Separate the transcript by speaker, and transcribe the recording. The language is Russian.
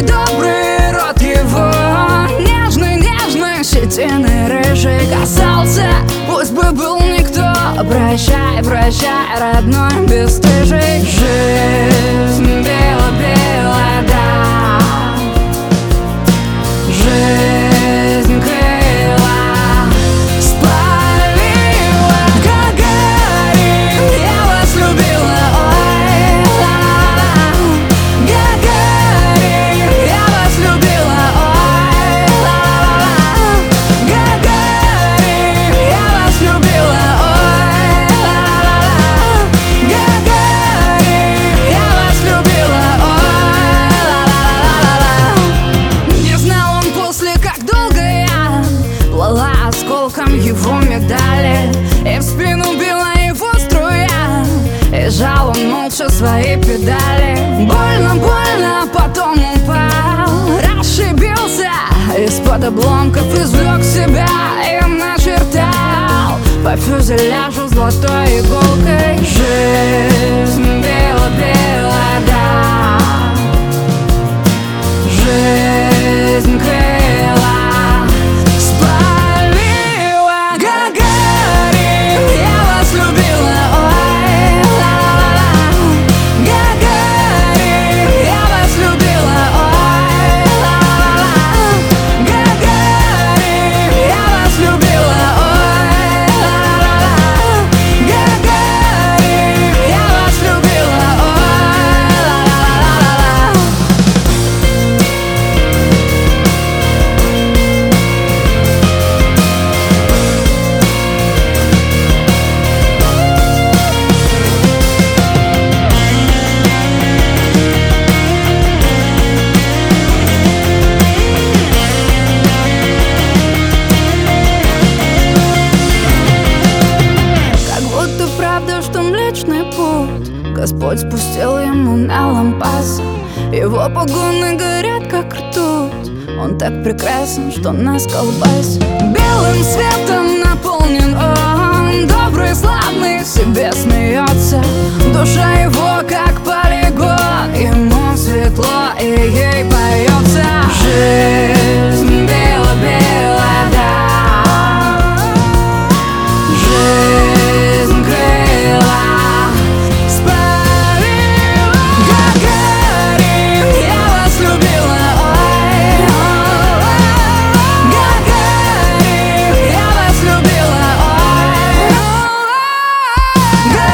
Speaker 1: добрый рот его, нежный, щетиной рыжий касался. Пусть бы был никто, прощай, родной бесстыжий. Жизнь бела-бела, да, жизнь крыла спалила. Гагарин, я вас любила, ой, ла-ла-ла. Гагарин, я вас любила, ой, ла-ла-ла. Гагарин, я вас любила, ой, ла-ла-ла. Гагарин, я вас любила, ой, ла-ла-ла-ла-ла. Не знал он после, как долго я плыла осколком его медали, и в спину била его струя, и жал он молча свои педали. Больно, потом упал, расшибился, из-под обломков извлек себя и начертал по фюзеляжу золотой иголкой. Жизнь бела-бела, да, жизнь крыла спалила. Гагарин, я вас любила, ой, ла-ла-ла. Гагарин, я вас любила, ой, ла-ла-ла. Гагарин, я вас любила, ой, ла-ла-ла. Гагарин, я вас любила, ой, ла-ла-ла-ла-ла. Как будто правда, что Млечный Путь Господь спустил ему на лампасы. Его погоны горят, как ртуть. Он так прекрасен, что нас колбасит. Белым светом наполнен он, добрый, славный, в себе смеется. Душа его, как полигон, ему светло и ей поется. Жизнь бела-бела, да, жизнь крыла спалила. Гагарин, я вас любила, ой, ла-ла-ла. Гагарин, я вас любила, ой, ла-ла-ла.